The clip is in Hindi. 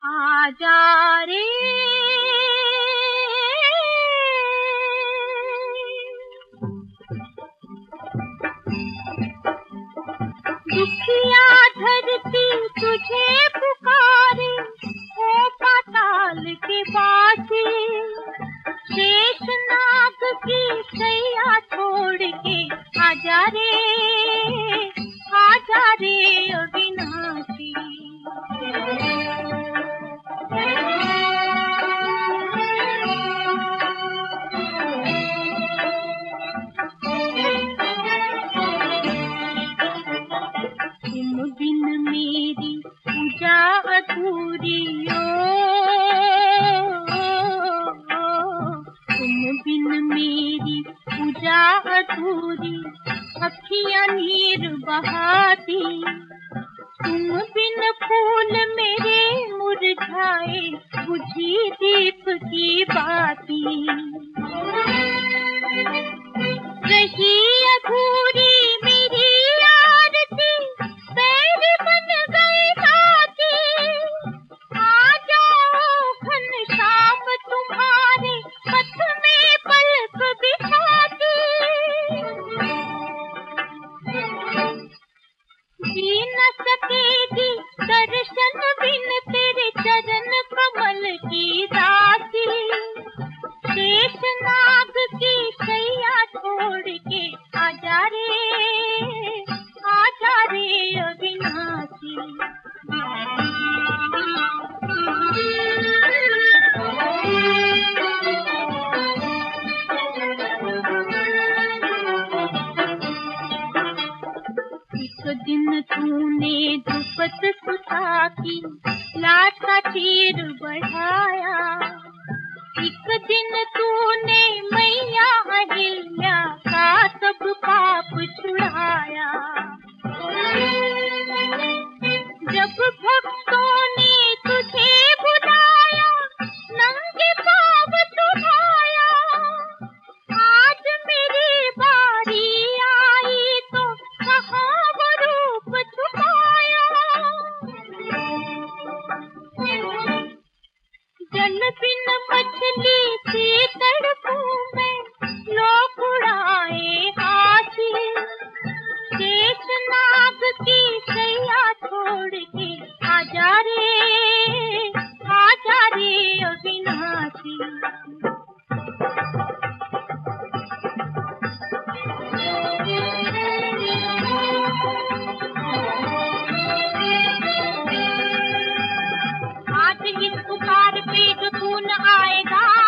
आजा रे दुखिया धरती तुझे पुकारे, ओ पाताल के वासी। शेषनाग की सैया छोड़ के आजा रे अविनाशी। तुम बिन मेरी पूजा अधूरी तुम बिन मेरी पूजा अधूरी, अखियां नीर बहाती। तुम बिन फूल मेरे मुरझाए, बुझी दीप की बाती। रही अधूरी मेरी आरती, पैर बन गए साथी। आ जाओ घनश्याम तुम्हारे पथ में पलक बिछाती। जी न सकेगी दर्शन बिन तेरे चरण कमल की दासी। शेषनाग की सैया छोड़ के आजा रे अविनाशी। एक दिन तूने द्रुपद सुता की लाश का चीर बढ़ाया। एक दिन तूने मैया अहिल्या का सब पाप छुड़ाया। जब भक्तों ने तुझे बुलाया, नंगे पाँव तुझाया। आज मेरी बारी आई तो कहाँ वो रूप छुपाया। जल बिन मछली सी तड़पूं मैं, लोग उड़ाए हासिल। शेषनाग की सैया छोड़ के आजा रे अविनाशी। आज इस पुकार पे जो तू न आएगा,